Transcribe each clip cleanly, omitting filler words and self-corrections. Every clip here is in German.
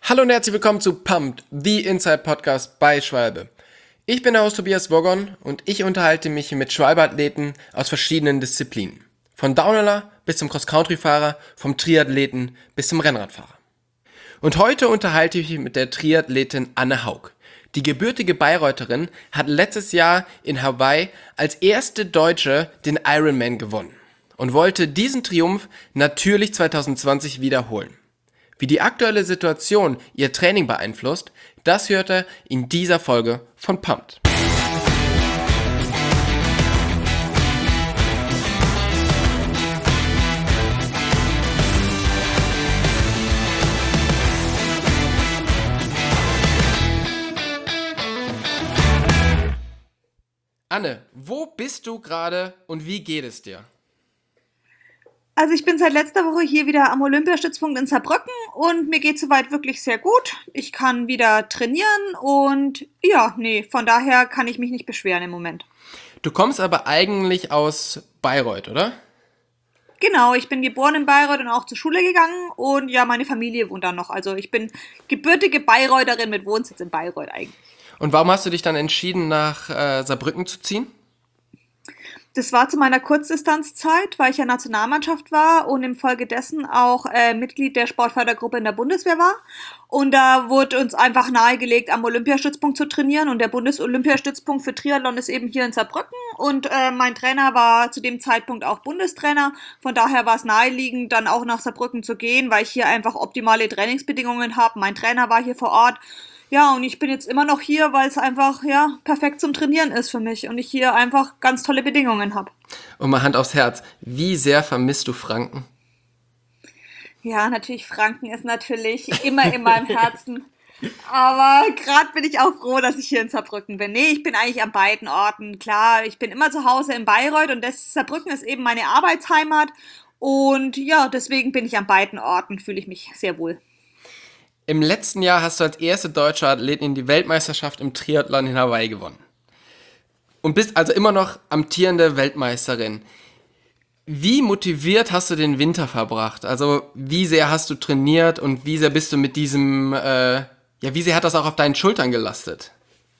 Hallo und herzlich willkommen zu Pumped, the Inside Podcast bei Schwalbe. Ich bin der Host Tobias Wogon und ich unterhalte mich mit Schwalbe-Athleten aus verschiedenen Disziplinen. Von Downhiller bis zum Cross-Country-Fahrer, vom Triathleten bis zum Rennradfahrer. Und heute unterhalte ich mich mit der Triathletin Anne Haug. Die gebürtige Bayreutherin hat letztes Jahr in Hawaii als erste Deutsche den Ironman gewonnen und wollte diesen Triumph natürlich 2020 wiederholen. Wie die aktuelle Situation ihr Training beeinflusst, das hört ihr in dieser Folge von Pumped. Anne, wo bist du gerade und wie geht es dir? Also ich bin seit letzter Woche hier wieder am Olympiastützpunkt in Saarbrücken und mir geht soweit wirklich sehr gut. Ich kann wieder trainieren und ja, nee, von daher kann ich mich nicht beschweren im Moment. Du kommst aber eigentlich aus Bayreuth, oder? Genau, ich bin geboren in Bayreuth und auch zur Schule gegangen und ja, meine Familie wohnt da noch. Also ich bin gebürtige Bayreutherin mit Wohnsitz in Bayreuth eigentlich. Und warum hast du dich dann entschieden, nach Saarbrücken zu ziehen? Das war zu meiner Kurzdistanzzeit, weil ich ja Nationalmannschaft war und infolgedessen auch Mitglied der Sportfördergruppe in der Bundeswehr war. Und da wurde uns einfach nahegelegt, am Olympiastützpunkt zu trainieren. Und der Bundesolympiastützpunkt für Triathlon ist eben hier in Saarbrücken. Und mein Trainer war zu dem Zeitpunkt auch Bundestrainer. Von daher war es naheliegend, dann auch nach Saarbrücken zu gehen, weil ich hier einfach optimale Trainingsbedingungen habe. Mein Trainer war hier vor Ort. Ja, und ich bin jetzt immer noch hier, weil es einfach, ja, perfekt zum Trainieren ist für mich und ich hier einfach ganz tolle Bedingungen habe. Und mal Hand aufs Herz, wie sehr vermisst du Franken? Ja, natürlich, Franken ist natürlich immer in meinem Herzen. Aber gerade bin ich auch froh, dass ich hier in Saarbrücken bin. Nee, ich bin eigentlich an beiden Orten. Klar, ich bin immer zu Hause in Bayreuth und das Saarbrücken ist eben meine Arbeitsheimat. Und ja, deswegen bin ich an beiden Orten, fühle ich mich sehr wohl. Im letzten Jahr hast du als erste deutsche Athletin die Weltmeisterschaft im Triathlon in Hawaii gewonnen. Und bist also immer noch amtierende Weltmeisterin. Wie motiviert hast du den Winter verbracht? Also wie sehr hast du trainiert und wie sehr bist du mit diesem, wie sehr hat das auch auf deinen Schultern gelastet?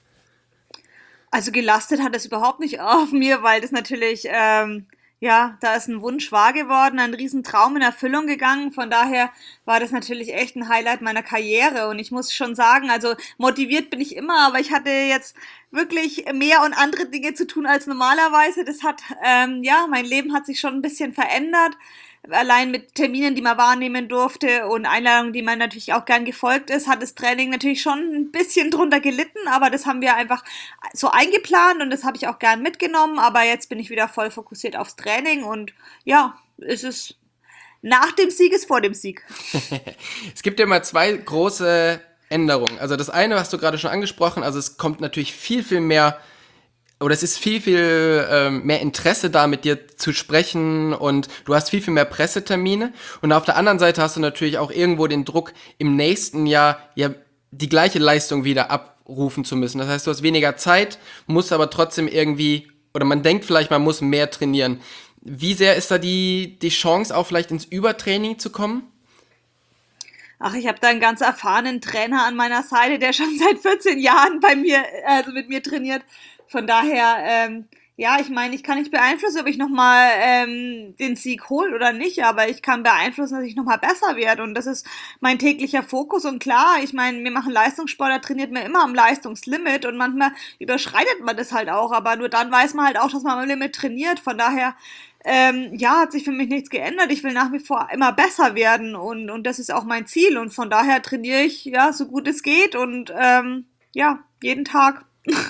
Also gelastet hat es überhaupt nicht auf mir, weil das natürlich, ja, da ist ein Wunsch wahr geworden, ein Riesentraum in Erfüllung gegangen. Von daher war das natürlich echt ein Highlight meiner Karriere. Und ich muss schon sagen, also motiviert bin ich immer, aber ich hatte jetzt wirklich mehr und andere Dinge zu tun als normalerweise. Das hat, ja, mein Leben hat sich schon ein bisschen verändert. Allein mit Terminen, die man wahrnehmen durfte und Einladungen, die man natürlich auch gern gefolgt ist, hat das Training natürlich schon ein bisschen drunter gelitten, aber das haben wir einfach so eingeplant und das habe ich auch gern mitgenommen, aber jetzt bin ich wieder voll fokussiert aufs Training und ja, es ist nach dem Sieg ist vor dem Sieg. Es gibt ja mal zwei große Änderungen. Also das eine hast du gerade schon angesprochen, also es kommt natürlich viel mehr, oder es ist viel mehr Interesse da, mit dir zu sprechen und du hast viel mehr Pressetermine. Und auf der anderen Seite hast du natürlich auch irgendwo den Druck, im nächsten Jahr ja die gleiche Leistung wieder abrufen zu müssen. Das heißt, du hast weniger Zeit, musst aber trotzdem irgendwie, oder man denkt vielleicht, man muss mehr trainieren. Wie sehr ist da die Chance, auch vielleicht ins Übertraining zu kommen? Ach, ich habe da einen ganz erfahrenen Trainer an meiner Seite, der schon seit 14 Jahren bei mir, also mit mir trainiert. Von daher, ja, ich meine, ich kann nicht beeinflussen, ob ich nochmal den Sieg hole oder nicht, aber ich kann beeinflussen, dass ich nochmal besser werde. Und das ist mein täglicher Fokus. Und klar, ich meine, wir machen Leistungssport, da trainiert man immer am Leistungslimit und manchmal überschreitet man das halt auch, aber nur dann weiß man halt auch, dass man am Limit trainiert. Von daher ja, hat sich für mich nichts geändert. Ich will nach wie vor immer besser werden und das ist auch mein Ziel. Und von daher trainiere ich ja so gut es geht und ja, jeden Tag.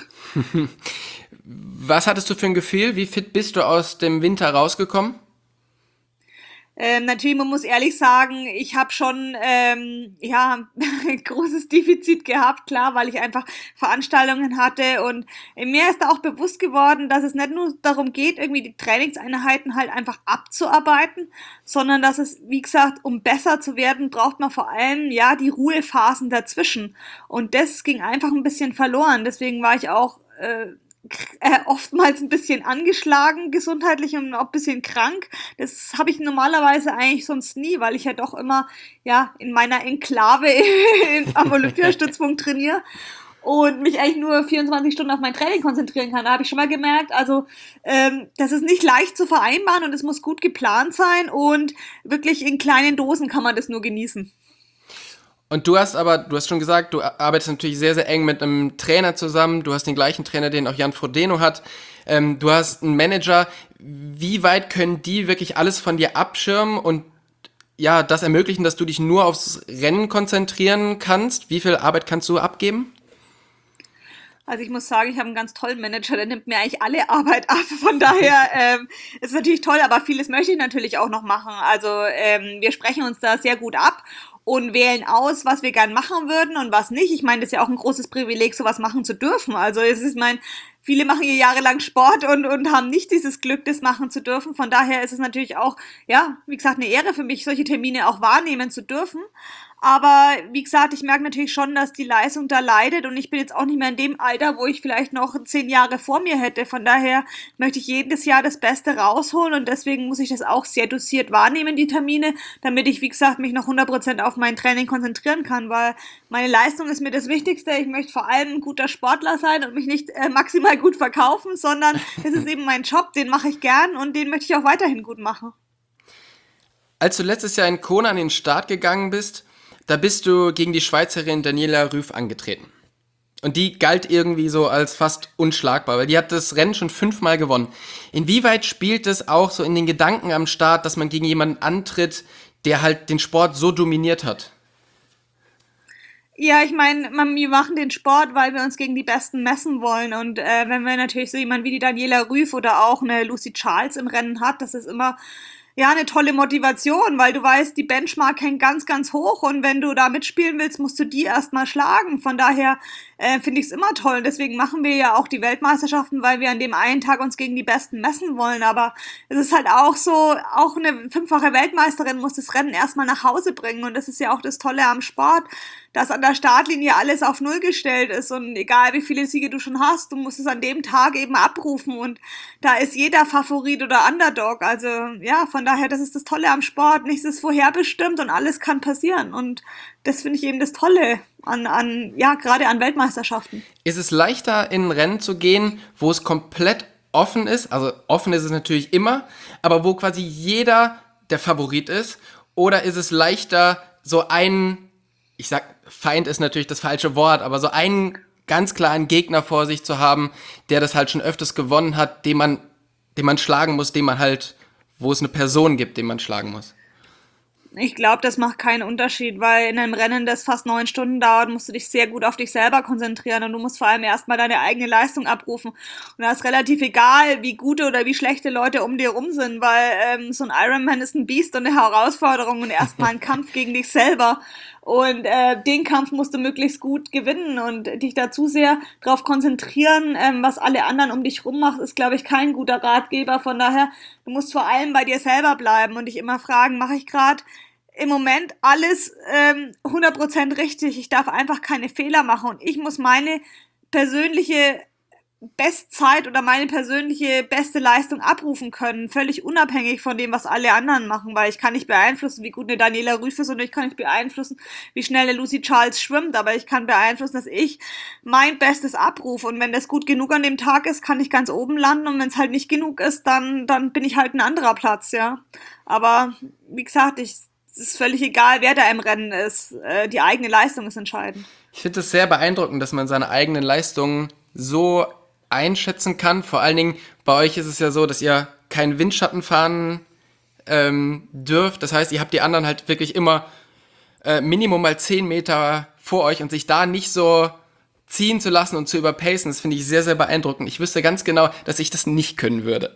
Was hattest du für ein Gefühl? Wie fit bist du aus dem Winter rausgekommen? Natürlich, man muss ehrlich sagen, ich habe schon ja ein großes Defizit gehabt, klar, weil ich einfach Veranstaltungen hatte und mir ist da auch bewusst geworden, dass es nicht nur darum geht, irgendwie die Trainingseinheiten halt einfach abzuarbeiten, sondern dass es, wie gesagt, um besser zu werden, braucht man vor allem ja die Ruhephasen dazwischen und das ging einfach ein bisschen verloren. Deswegen war ich auch oftmals ein bisschen angeschlagen gesundheitlich und auch ein bisschen krank. Das habe ich normalerweise eigentlich sonst nie, weil ich ja doch immer ja in meiner Enklave am Olympiastützpunkt trainiere und mich eigentlich nur 24 Stunden auf mein Training konzentrieren kann. Da habe ich schon mal gemerkt, also das ist nicht leicht zu vereinbaren und es muss gut geplant sein und wirklich in kleinen Dosen kann man das nur genießen. Und du hast schon gesagt, du arbeitest natürlich sehr, sehr eng mit einem Trainer zusammen. Du hast den gleichen Trainer, den auch Jan Frodeno hat. Du hast einen Manager. Wie weit können die wirklich alles von dir abschirmen und ja, das ermöglichen, dass du dich nur aufs Rennen konzentrieren kannst? Wie viel Arbeit kannst du abgeben? Also ich muss sagen, ich habe einen ganz tollen Manager, der nimmt mir eigentlich alle Arbeit ab. Von daher ist es natürlich toll, aber vieles möchte ich natürlich auch noch machen. Also wir sprechen uns da sehr gut ab und wählen aus, was wir gern machen würden und was nicht. Ich meine, das ist ja auch ein großes Privileg, sowas machen zu dürfen. Also es ist mein, viele machen hier jahrelang Sport und haben nicht dieses Glück, das machen zu dürfen. Von daher ist es natürlich auch, ja, wie gesagt, eine Ehre für mich, solche Termine auch wahrnehmen zu dürfen. Aber wie gesagt, ich merke natürlich schon, dass die Leistung da leidet und ich bin jetzt auch nicht mehr in dem Alter, wo ich vielleicht noch 10 Jahre vor mir hätte. Von daher möchte ich jedes Jahr das Beste rausholen und deswegen muss ich das auch sehr dosiert wahrnehmen, die Termine, damit ich, wie gesagt, mich noch 100% auf mein Training konzentrieren kann, weil meine Leistung ist mir das Wichtigste. Ich möchte vor allem ein guter Sportler sein und mich nicht maximal gut verkaufen, sondern es ist eben mein Job, den mache ich gern und den möchte ich auch weiterhin gut machen. Als du letztes Jahr in Kona an den Start gegangen bist, da bist du gegen die Schweizerin Daniela Ryf angetreten. Und die galt irgendwie so als fast unschlagbar, weil die hat das Rennen schon 5-mal gewonnen. Inwieweit spielt es auch so in den Gedanken am Start, dass man gegen jemanden antritt, der halt den Sport so dominiert hat? Ja, ich meine, wir machen den Sport, weil wir uns gegen die Besten messen wollen. Und wenn wir natürlich so jemanden wie die Daniela Ryf oder auch eine Lucy Charles im Rennen hat, das ist immer ja eine tolle Motivation, weil du weißt, die Benchmark hängt ganz, ganz hoch und wenn du da mitspielen willst, musst du die erstmal schlagen. Von daher finde ich es immer toll. Und deswegen machen wir ja auch die Weltmeisterschaften, weil wir an dem einen Tag uns gegen die Besten messen wollen. Aber es ist halt auch so, auch eine 5-fache Weltmeisterin muss das Rennen erstmal nach Hause bringen. Und das ist ja auch das Tolle am Sport, dass an der Startlinie alles auf Null gestellt ist und egal wie viele Siege du schon hast, du musst es an dem Tag eben abrufen und da ist jeder Favorit oder Underdog. Also ja, von daher, das ist das Tolle am Sport. Nichts ist vorherbestimmt und alles kann passieren und das finde ich eben das Tolle ja, gerade an Weltmeisterschaften. Ist es leichter, in ein Rennen zu gehen, wo es komplett offen ist? Also offen ist es natürlich immer, aber wo quasi jeder der Favorit ist? Oder ist es leichter, so einen, ich sag, Feind ist natürlich das falsche Wort, aber so einen ganz klaren Gegner vor sich zu haben, der das halt schon öfters gewonnen hat, den man schlagen muss, wo es eine Person gibt, den man schlagen muss? Ich glaube, das macht keinen Unterschied, weil in einem Rennen, das fast 9 Stunden dauert, musst du dich sehr gut auf dich selber konzentrieren und du musst vor allem erstmal deine eigene Leistung abrufen. Und da ist relativ egal, wie gute oder wie schlechte Leute um dir rum sind, weil so ein Ironman ist ein Biest und eine Herausforderung und erstmal ein Kampf gegen dich selber. Und den Kampf musst du möglichst gut gewinnen und dich da zu sehr darauf konzentrieren, was alle anderen um dich rum macht, ist, glaube ich, kein guter Ratgeber. Von daher, du musst vor allem bei dir selber bleiben und dich immer fragen, mache ich gerade im Moment alles 100% richtig. Ich darf einfach keine Fehler machen und ich muss meine persönliche Bestzeit oder meine persönliche beste Leistung abrufen können, völlig unabhängig von dem, was alle anderen machen, weil ich kann nicht beeinflussen, wie gut eine Daniela Ryf ist und ich kann nicht beeinflussen, wie schnell eine Lucy Charles schwimmt, aber ich kann beeinflussen, dass ich mein Bestes abrufe und wenn das gut genug an dem Tag ist, kann ich ganz oben landen und wenn es halt nicht genug ist, dann bin ich halt ein anderer Platz, ja. Aber wie gesagt, es ist völlig egal, wer da im Rennen ist. Die eigene Leistung ist entscheidend. Ich finde es sehr beeindruckend, dass man seine eigenen Leistungen so einschätzen kann. Vor allen Dingen, bei euch ist es ja so, dass ihr keinen Windschatten fahren dürft. Das heißt, ihr habt die anderen halt wirklich immer Minimum mal 10 Meter vor euch und sich da nicht so ziehen zu lassen und zu überpacen, das finde ich sehr, sehr beeindruckend. Ich wüsste ganz genau, dass ich das nicht können würde.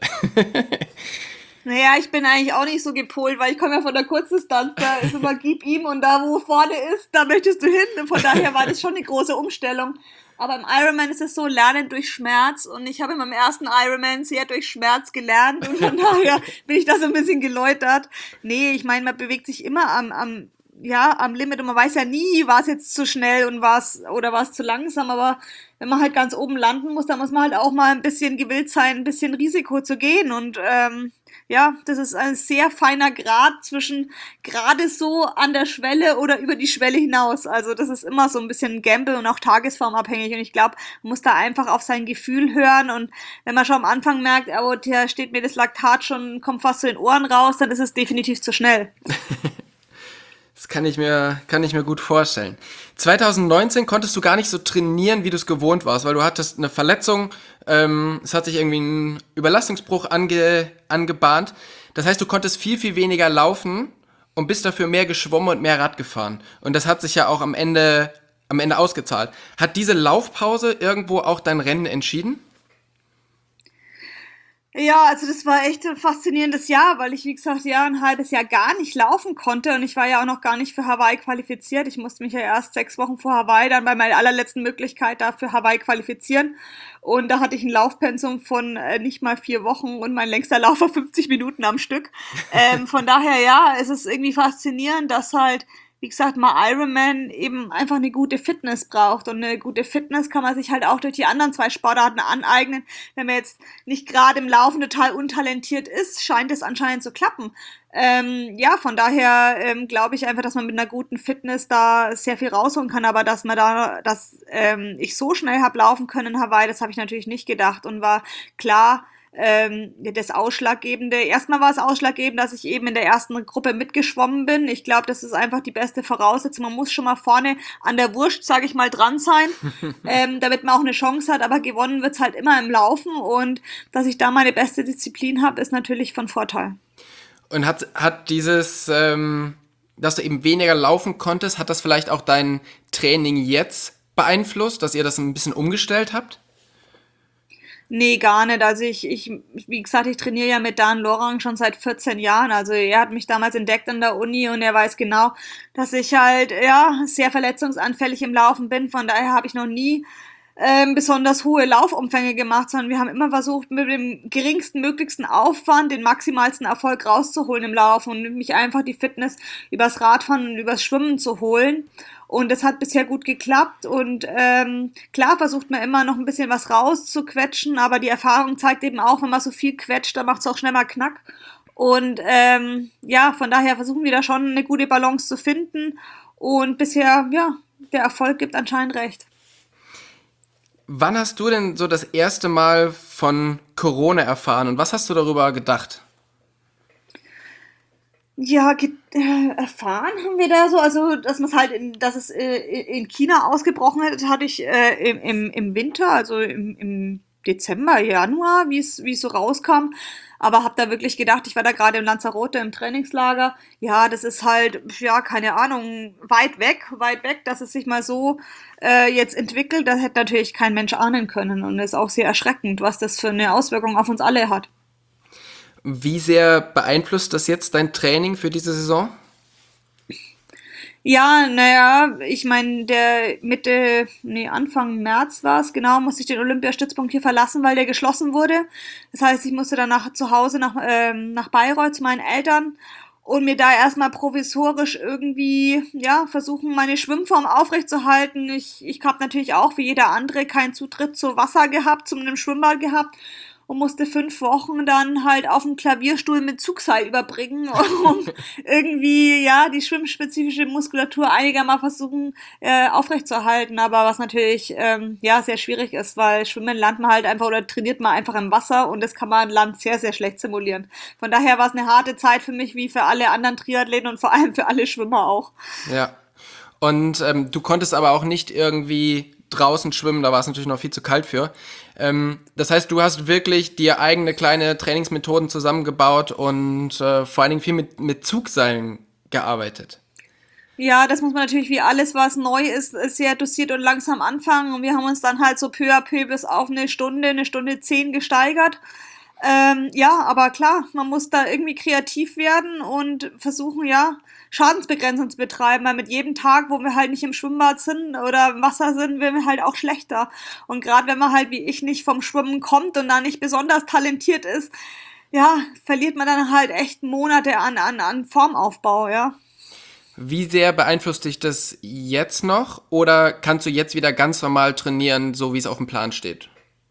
Naja, ich bin eigentlich auch nicht so gepolt, weil ich komme ja von der Kurzdistanz, da ist immer gib ihm und da, wo vorne ist, da möchtest du hin. Und von daher war das schon eine große Umstellung. Aber im Ironman ist es so, lernen durch Schmerz und ich habe in meinem ersten Ironman sehr durch Schmerz gelernt und von daher bin ich da so ein bisschen geläutert. Nee, ich meine, man bewegt sich immer ja, am Limit und man weiß ja nie, war es jetzt zu schnell und war es zu langsam, aber wenn man halt ganz oben landen muss, dann muss man halt auch mal ein bisschen gewillt sein, ein bisschen Risiko zu gehen und ja, das ist ein sehr feiner Grad zwischen gerade so an der Schwelle oder über die Schwelle hinaus. Also das ist immer so ein bisschen Gamble und auch tagesformabhängig und ich glaube, man muss da einfach auf sein Gefühl hören und wenn man schon am Anfang merkt, oh, da steht mir das Laktat schon, kommt fast zu den Ohren raus, dann ist es definitiv zu schnell. Das kann ich mir gut vorstellen. 2019 konntest du gar nicht so trainieren, wie du es gewohnt warst, weil du hattest eine Verletzung, es hat sich irgendwie ein Überlastungsbruch angebahnt. Das heißt, du konntest viel, viel weniger laufen und bist dafür mehr geschwommen und mehr Rad gefahren. Und das hat sich ja auch am Ende ausgezahlt. Hat diese Laufpause irgendwo auch dein Rennen entschieden? Ja, also das war echt ein faszinierendes Jahr, weil ich, wie gesagt, ja, ein halbes Jahr gar nicht laufen konnte und ich war ja auch noch gar nicht für Hawaii qualifiziert. Ich musste mich ja erst 6 Wochen vor Hawaii dann bei meiner allerletzten Möglichkeit da für Hawaii qualifizieren. Und da hatte ich ein Laufpensum von nicht mal 4 Wochen und mein längster Lauf war 50 Minuten am Stück. Von daher, ja, es ist irgendwie faszinierend, dass halt wie gesagt, mal Ironman eben einfach eine gute Fitness braucht. Und eine gute Fitness kann man sich halt auch durch die anderen 2 Sportarten aneignen. Wenn man jetzt nicht gerade im Laufen total untalentiert ist, scheint es anscheinend zu klappen. Ja, von daher glaube ich einfach, dass man mit einer guten Fitness da sehr viel rausholen kann. Aber dass ich so schnell habe laufen können in Hawaii, das habe ich natürlich nicht gedacht und war klar, das Ausschlaggebende. Erstmal war es ausschlaggebend, dass ich eben in der ersten Gruppe mitgeschwommen bin. Ich glaube, das ist einfach die beste Voraussetzung. Man muss schon mal vorne an der Wurst, sage ich mal, dran sein, damit man auch eine Chance hat. Aber gewonnen wird's halt immer im Laufen und dass ich da meine beste Disziplin habe, ist natürlich von Vorteil. Und hat dieses, dass du eben weniger laufen konntest, hat das vielleicht auch dein Training jetzt beeinflusst, dass ihr das ein bisschen umgestellt habt? Nee, gar nicht. Also wie gesagt, ich trainiere ja mit Dan Lorang schon seit 14 Jahren. Also er hat mich damals entdeckt an der Uni und er weiß genau, dass ich halt, ja, sehr verletzungsanfällig im Laufen bin. Von daher habe ich noch nie besonders hohe Laufumfänge gemacht, sondern wir haben immer versucht, mit dem geringsten möglichsten Aufwand den maximalsten Erfolg rauszuholen im Laufen und mich einfach die Fitness übers Radfahren und übers Schwimmen zu holen. Und das hat bisher gut geklappt und klar versucht man immer noch ein bisschen was rauszuquetschen, aber die Erfahrung zeigt eben auch, wenn man so viel quetscht, dann macht es auch schnell mal Knack. Und ja, von daher versuchen wir da schon eine gute Balance zu finden und bisher, ja, der Erfolg gibt anscheinend recht. Wann hast du denn so das erste Mal von Corona erfahren und was hast du darüber gedacht? Ja, erfahren haben wir da so, also dass es in China ausgebrochen hat, hatte ich im Winter, also im Dezember, Januar, wie es so rauskam. Aber habe da wirklich gedacht, ich war da gerade in Lanzarote im Trainingslager. Ja, das ist halt, ja, keine Ahnung, weit weg, dass es sich mal so jetzt entwickelt. Das hätte natürlich kein Mensch ahnen können. Und ist auch sehr erschreckend, was das für eine Auswirkung auf uns alle hat. Wie sehr beeinflusst das jetzt dein Training für diese Saison? Ja, naja, ich meine, Anfang März war es, genau, musste ich den Olympiastützpunkt hier verlassen, weil der geschlossen wurde. Das heißt, ich musste danach zu Hause nach Bayreuth zu meinen Eltern und mir da erstmal provisorisch irgendwie, ja, versuchen, meine Schwimmform aufrechtzuerhalten. Ich habe natürlich auch, wie jeder andere, keinen Zutritt zu Wasser gehabt, zu einem Schwimmbad gehabt und musste 5 Wochen dann halt auf dem Klavierstuhl mit Zugseil überbringen, um irgendwie, ja, die schwimmspezifische Muskulatur einigermaßen versuchen aufrechtzuerhalten. Aber was natürlich, ja, sehr schwierig ist, weil Schwimmen lernt man halt einfach oder trainiert man einfach im Wasser und das kann man an Land sehr, sehr schlecht simulieren. Von daher war es eine harte Zeit für mich, wie für alle anderen Triathleten und vor allem für alle Schwimmer auch. Ja. Und du konntest aber auch nicht irgendwie draußen schwimmen, da war es natürlich noch viel zu kalt für. Das heißt, du hast wirklich dir eigene kleine Trainingsmethoden zusammengebaut und vor allen Dingen viel mit Zugseilen gearbeitet. Ja, das muss man natürlich wie alles, was neu ist, sehr dosiert und langsam anfangen. Und wir haben uns dann halt so peu à peu bis auf eine Stunde 10 gesteigert. Ja, aber klar, man muss da irgendwie kreativ werden und versuchen, ja, Schadensbegrenzung zu betreiben, weil mit jedem Tag, wo wir halt nicht im Schwimmbad sind oder im Wasser sind, werden wir halt auch schlechter. Und gerade wenn man halt wie ich nicht vom Schwimmen kommt und da nicht besonders talentiert ist, ja, verliert man dann halt echt Monate an Formaufbau, ja. Wie sehr beeinflusst dich das jetzt noch oder kannst du jetzt wieder ganz normal trainieren, so wie es auf dem Plan steht?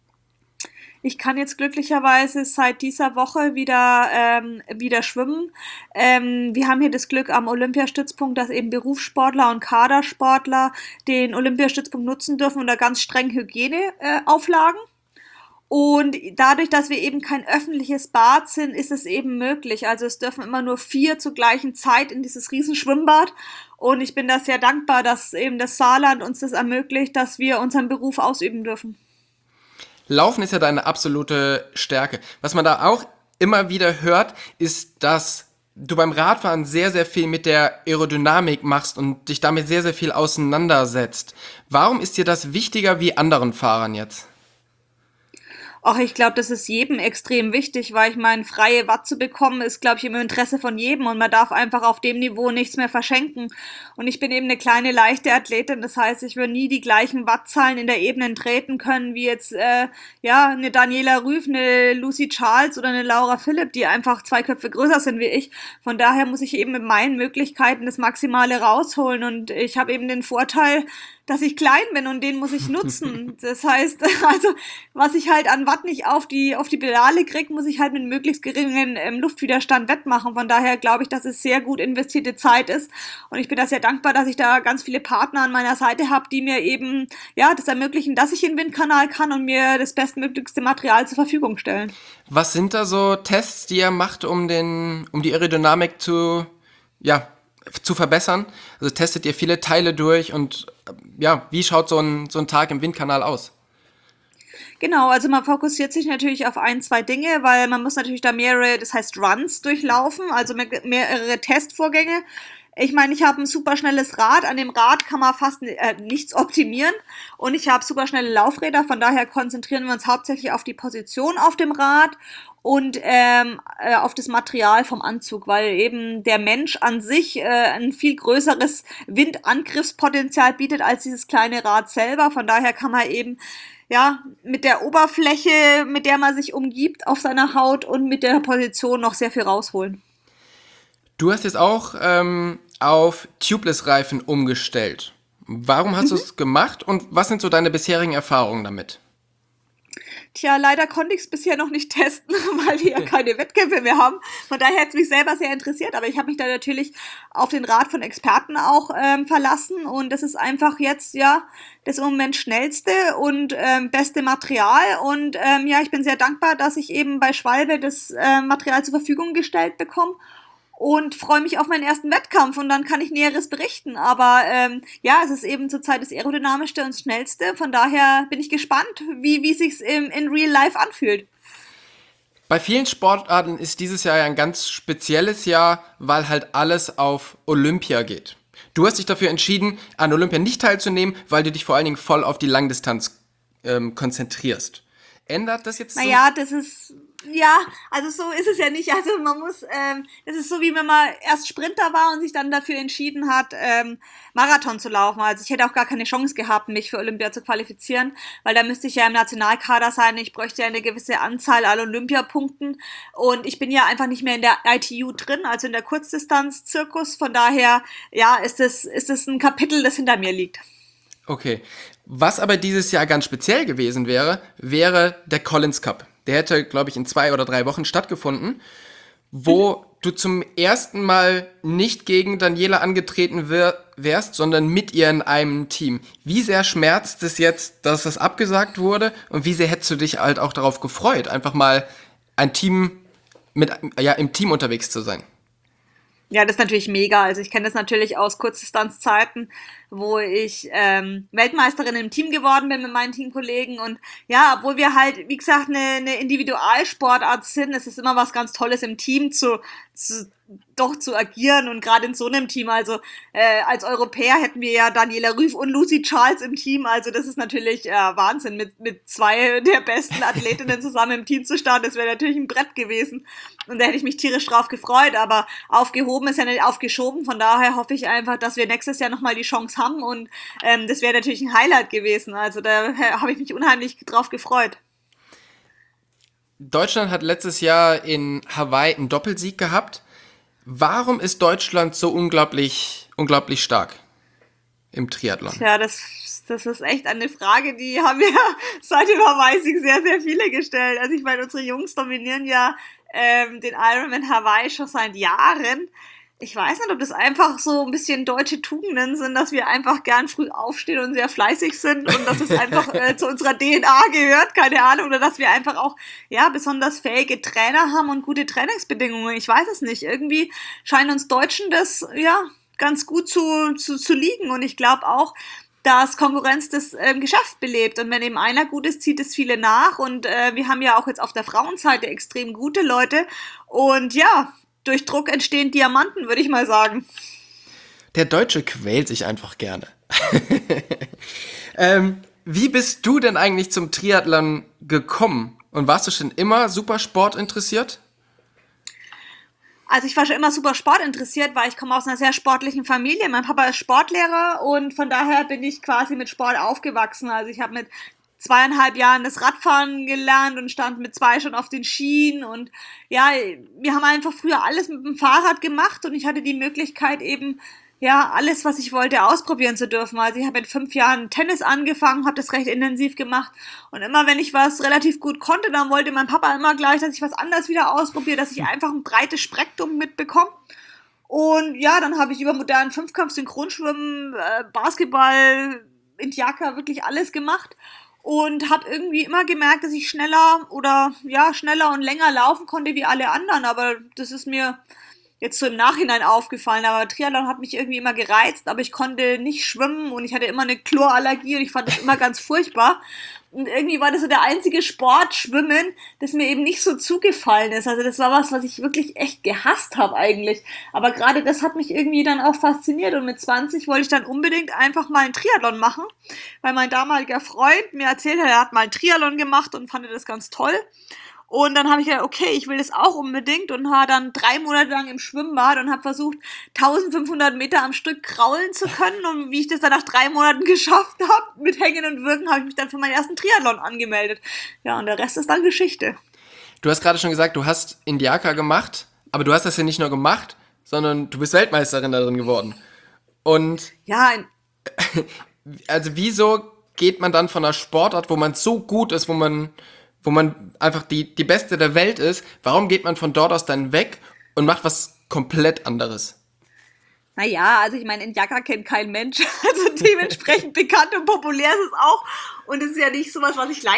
Ich kann jetzt glücklicherweise seit dieser Woche wieder schwimmen. Wir haben hier das Glück am Olympiastützpunkt, dass eben Berufssportler und Kadersportler den Olympiastützpunkt nutzen dürfen unter ganz strengen Hygieneauflagen. Und dadurch, dass wir eben kein öffentliches Bad sind, ist es eben möglich. Also es dürfen immer nur 4 zur gleichen Zeit in dieses Riesenschwimmbad. Und ich bin da sehr dankbar, dass eben das Saarland uns das ermöglicht, dass wir unseren Beruf ausüben dürfen. Laufen ist ja deine absolute Stärke. Was man da auch immer wieder hört, ist, dass du beim Radfahren sehr, sehr viel mit der Aerodynamik machst und dich damit sehr, sehr viel auseinandersetzt. Warum ist dir das wichtiger wie anderen Fahrern jetzt? Ach, ich glaube, das ist jedem extrem wichtig, weil ich meine, freie Watt zu bekommen, ist, glaube ich, im Interesse von jedem und man darf einfach auf dem Niveau nichts mehr verschenken. Und ich bin eben eine kleine, leichte Athletin, das heißt, ich würde nie die gleichen Wattzahlen in der Ebene treten können, wie jetzt, ja, eine Daniela Rüff, eine Lucy Charles oder eine Laura Philipp, die einfach 2 Köpfe größer sind wie ich. Von daher muss ich eben mit meinen Möglichkeiten das Maximale rausholen und ich habe eben den Vorteil, dass ich klein bin und den muss ich nutzen. Das heißt, also was ich halt an Watt nicht auf die Pedale kriege, muss ich halt mit möglichst geringen Luftwiderstand wettmachen. Von daher glaube ich, dass es sehr gut investierte Zeit ist. Und ich bin da sehr dankbar, dass ich da ganz viele Partner an meiner Seite habe, die mir eben ja das ermöglichen, dass ich in den Windkanal kann und mir das bestmöglichste Material zur Verfügung stellen. Was sind da so Tests, die ihr macht, um die Aerodynamik ja, zu verbessern? Also testet ihr viele Teile durch und ja, wie schaut so ein Tag im Windkanal aus? Genau, also man fokussiert sich natürlich auf ein, zwei Dinge, weil man muss natürlich da mehrere, das heißt Runs durchlaufen, also mehrere Testvorgänge. Ich meine, ich habe ein super schnelles Rad. An dem Rad kann man fast nichts optimieren. Und ich habe super schnelle Laufräder. Von daher konzentrieren wir uns hauptsächlich auf die Position auf dem Rad und auf das Material vom Anzug, weil eben der Mensch an sich ein viel größeres Windangriffspotenzial bietet als dieses kleine Rad selber. Von daher kann man eben ja, mit der Oberfläche, mit der man sich umgibt auf seiner Haut und mit der Position noch sehr viel rausholen. Du hast jetzt auch auf Tubeless-Reifen umgestellt. Warum hast du es gemacht und was sind so deine bisherigen Erfahrungen damit? Tja, leider konnte ich es bisher noch nicht testen, weil wir ja keine Wettkämpfe mehr haben. Von daher hätte es mich selber sehr interessiert, aber ich habe mich da natürlich auf den Rat von Experten auch verlassen und das ist einfach jetzt ja das im Moment schnellste und beste Material und ja, ich bin sehr dankbar, dass ich eben bei Schwalbe das Material zur Verfügung gestellt bekomme und freue mich auf meinen ersten Wettkampf und dann kann ich Näheres berichten. Aber ja, es ist eben zurzeit das aerodynamischste und schnellste. Von daher bin ich gespannt, wie sich's in Real Life anfühlt. Bei vielen Sportarten ist dieses Jahr ja ein ganz spezielles Jahr, weil halt alles auf Olympia geht. Du hast dich dafür entschieden, an Olympia nicht teilzunehmen, weil du dich vor allen Dingen voll auf die Langdistanz konzentrierst. Ändert das jetzt so? Naja, das ist, ja, also so ist es ja nicht. Also man muss, es ist so wie wenn man erst Sprinter war und sich dann dafür entschieden hat, Marathon zu laufen. Also ich hätte auch gar keine Chance gehabt, mich für Olympia zu qualifizieren, weil da müsste ich ja im Nationalkader sein. Ich bräuchte ja eine gewisse Anzahl an Olympiapunkten und ich bin ja einfach nicht mehr in der ITU drin, also in der Kurzdistanz-Zirkus. Von daher, ja, ist es ein Kapitel, das hinter mir liegt. Okay. Was aber dieses Jahr ganz speziell gewesen wäre der Collins Cup. Der hätte, glaube ich, in 2 oder 3 Wochen stattgefunden, wo du zum ersten Mal nicht gegen Daniela angetreten wärst, sondern mit ihr in einem Team. Wie sehr schmerzt es jetzt, dass das abgesagt wurde? Und wie sehr hättest du dich halt auch darauf gefreut, einfach mal ein Team im Team unterwegs zu sein? Ja, das ist natürlich mega. Also ich kenne das natürlich aus Kurzdistanzzeiten, wo ich Weltmeisterin im Team geworden bin mit meinen Teamkollegen. Und ja, obwohl wir halt, wie gesagt, eine Individualsportart sind, es ist immer was ganz Tolles im Team doch zu agieren und gerade in so einem Team, also als Europäer hätten wir ja Daniela Rüff und Lucy Charles im Team, also das ist natürlich Wahnsinn, mit 2 der besten Athletinnen zusammen im Team zu starten, das wäre natürlich ein Brett gewesen und da hätte ich mich tierisch drauf gefreut, aber aufgehoben ist ja nicht aufgeschoben, von daher hoffe ich einfach, dass wir nächstes Jahr nochmal die Chance haben und das wäre natürlich ein Highlight gewesen, also da habe ich mich unheimlich drauf gefreut. Deutschland hat letztes Jahr in Hawaii einen Doppelsieg gehabt. Warum ist Deutschland so unglaublich unglaublich stark im Triathlon? Tja, das ist echt eine Frage, die haben wir seitdem weiß ich sehr, sehr viele gestellt. Also ich meine, unsere Jungs dominieren ja den Ironman Hawaii schon seit Jahren. Ich weiß nicht, ob das einfach so ein bisschen deutsche Tugenden sind, dass wir einfach gern früh aufstehen und sehr fleißig sind und dass es einfach zu unserer DNA gehört, keine Ahnung, oder dass wir einfach auch ja besonders fähige Trainer haben und gute Trainingsbedingungen. Ich weiß es nicht. Irgendwie scheint uns Deutschen das ja ganz gut zu liegen und ich glaube auch, dass Konkurrenz das Geschäft belebt. Und wenn eben einer gut ist, zieht es viele nach. Und wir haben ja auch jetzt auf der Frauenseite extrem gute Leute. Und ja, durch Druck entstehen Diamanten, würde ich mal sagen. Der Deutsche quält sich einfach gerne. Wie bist du denn eigentlich zum Triathlon gekommen? Und warst du schon immer super sportinteressiert? Also ich war schon immer super sportinteressiert, weil ich komme aus einer sehr sportlichen Familie. Mein Papa ist Sportlehrer und von daher bin ich quasi mit Sport aufgewachsen. Also ich habe mit 2,5 Jahren das Radfahren gelernt und stand mit 2 schon auf den Schienen und ja, wir haben einfach früher alles mit dem Fahrrad gemacht und ich hatte die Möglichkeit eben ja, alles, was ich wollte, ausprobieren zu dürfen. Also ich habe in 5 Jahren Tennis angefangen, habe das recht intensiv gemacht und immer wenn ich was relativ gut konnte, dann wollte mein Papa immer gleich, dass ich was anderes wieder ausprobiere, dass ich einfach ein breites Spektrum mitbekomme. Und ja, dann habe ich über modernen Fünfkampf, Synchronschwimmen, Basketball, Indiaka, wirklich alles gemacht und habe irgendwie immer gemerkt, dass ich schneller und länger laufen konnte wie alle anderen, aber das ist mir jetzt so im Nachhinein aufgefallen, aber Triathlon hat mich irgendwie immer gereizt, aber ich konnte nicht schwimmen und ich hatte immer eine Chlorallergie und ich fand das immer ganz furchtbar. Und irgendwie war das so der einzige Sport, Schwimmen, das mir eben nicht so zugefallen ist. Also das war was ich wirklich echt gehasst habe eigentlich. Aber gerade das hat mich irgendwie dann auch fasziniert und mit 20 wollte ich dann unbedingt einfach mal einen Triathlon machen, weil mein damaliger Freund mir erzählt hat, er hat mal einen Triathlon gemacht und fand das ganz toll. Und dann habe ich gedacht, okay, ich will das auch unbedingt und war dann 3 Monate lang im Schwimmbad und habe versucht, 1500 Meter am Stück kraulen zu können. Und wie ich das dann nach 3 Monaten geschafft habe, mit Hängen und Würgen, habe ich mich dann für meinen ersten Triathlon angemeldet. Ja, und der Rest ist dann Geschichte. Du hast gerade schon gesagt, du hast Indiaka gemacht, aber du hast das ja nicht nur gemacht, sondern du bist Weltmeisterin darin geworden. Und Ja, also wieso geht man dann von einer Sportart, wo man so gut ist, wo man einfach die Beste der Welt ist, warum geht man von dort aus dann weg und macht was komplett anderes? naja, also ich meine, Indiaka kennt kein Mensch, also dementsprechend bekannt und populär ist es auch. Und es ist ja nicht sowas, was ich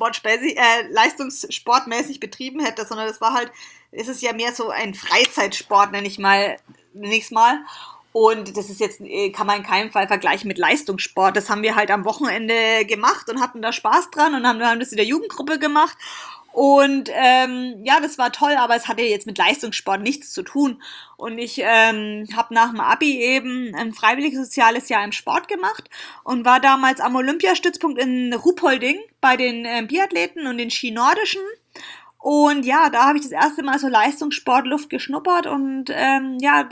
leistungssportmäßig betrieben hätte, sondern es ist ja mehr so ein Freizeitsport, nenne ich es mal. Und das ist jetzt, kann man in keinem Fall vergleichen mit Leistungssport. Das haben wir halt am Wochenende gemacht und hatten da Spaß dran und haben das in der Jugendgruppe gemacht. Und ja, das war toll, aber es hatte jetzt mit Leistungssport nichts zu tun. Und ich habe nach dem Abi eben ein freiwilliges soziales Jahr im Sport gemacht und war damals am Olympiastützpunkt in Ruhpolding bei den Biathleten und den Ski-Nordischen. Und ja, da habe ich das erste Mal so Leistungssportluft geschnuppert und ja,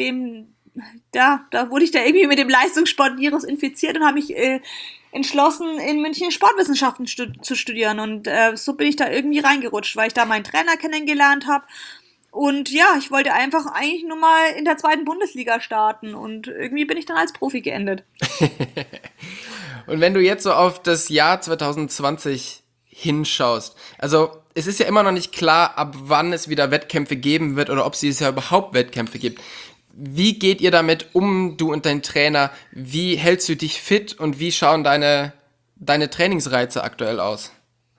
da wurde ich da irgendwie mit dem Leistungssportvirus infiziert und habe mich entschlossen, in München Sportwissenschaften zu studieren. Und so bin ich da irgendwie reingerutscht, weil ich da meinen Trainer kennengelernt habe. Und ja, ich wollte einfach eigentlich nur mal in der zweiten Bundesliga starten. Und irgendwie bin ich dann als Profi geendet. Und wenn du jetzt so auf das Jahr 2020 hinschaust, also es ist ja immer noch nicht klar, ab wann es wieder Wettkämpfe geben wird oder ob es ja überhaupt Wettkämpfe gibt. Wie geht ihr damit um, du und dein Trainer? Wie hältst du dich fit und wie schauen deine Trainingsreize aktuell aus?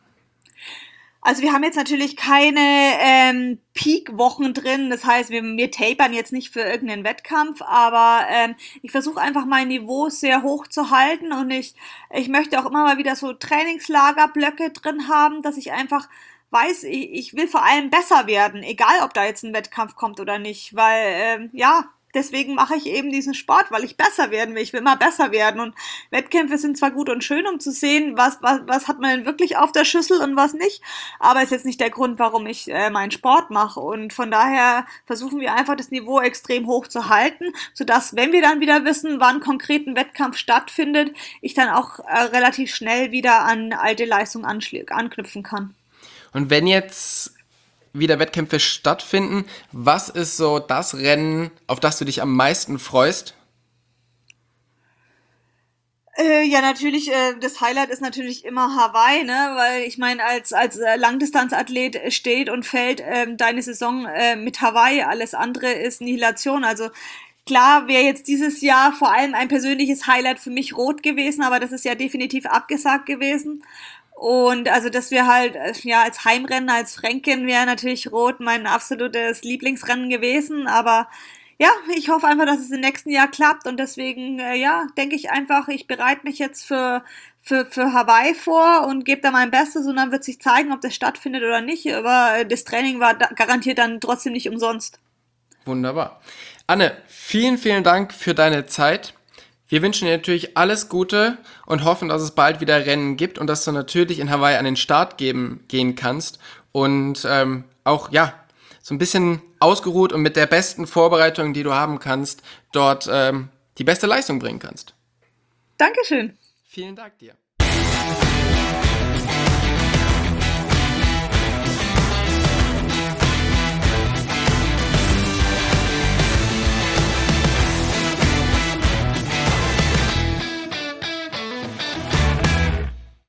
Also wir haben jetzt natürlich keine Peak-Wochen drin, das heißt, wir tapern jetzt nicht für irgendeinen Wettkampf, aber ich versuche einfach mein Niveau sehr hoch zu halten und ich möchte auch immer mal wieder so Trainingslagerblöcke drin haben, dass ich einfach weiß, ich will vor allem besser werden, egal ob da jetzt ein Wettkampf kommt oder nicht, weil ja, deswegen mache ich eben diesen Sport, weil ich besser werden will. Ich will immer besser werden und Wettkämpfe sind zwar gut und schön, um zu sehen, was hat man denn wirklich auf der Schüssel und was nicht, aber ist jetzt nicht der Grund, warum ich meinen Sport mache und von daher versuchen wir einfach das Niveau extrem hoch zu halten, sodass, wenn wir dann wieder wissen, wann konkret ein Wettkampf stattfindet, ich dann auch relativ schnell wieder an alte Leistungen anknüpfen kann. Und wenn jetzt wieder Wettkämpfe stattfinden, was ist so das Rennen, auf das du dich am meisten freust? Ja, natürlich, das Highlight ist natürlich immer Hawaii, ne? Weil ich meine, als Langdistanzathlet steht und fällt deine Saison mit Hawaii. Alles andere ist Nihilation. Also klar wäre jetzt dieses Jahr vor allem ein persönliches Highlight für mich Rot gewesen, aber das ist ja definitiv abgesagt gewesen. Und also das wäre halt, ja, als Heimrennen, als Fränkin wäre natürlich Rot mein absolutes Lieblingsrennen gewesen. Aber ja, ich hoffe einfach, dass es im nächsten Jahr klappt und deswegen, ja, denke ich einfach, ich bereite mich jetzt für Hawaii vor und gebe da mein Bestes und dann wird sich zeigen, ob das stattfindet oder nicht. Aber das Training war garantiert dann trotzdem nicht umsonst. Wunderbar. Anne, vielen, vielen Dank für deine Zeit. Wir wünschen dir natürlich alles Gute und hoffen, dass es bald wieder Rennen gibt und dass du natürlich in Hawaii an den Start gehen kannst und auch, ja, so ein bisschen ausgeruht und mit der besten Vorbereitung, die du haben kannst, dort die beste Leistung bringen kannst. Dankeschön. Vielen Dank dir.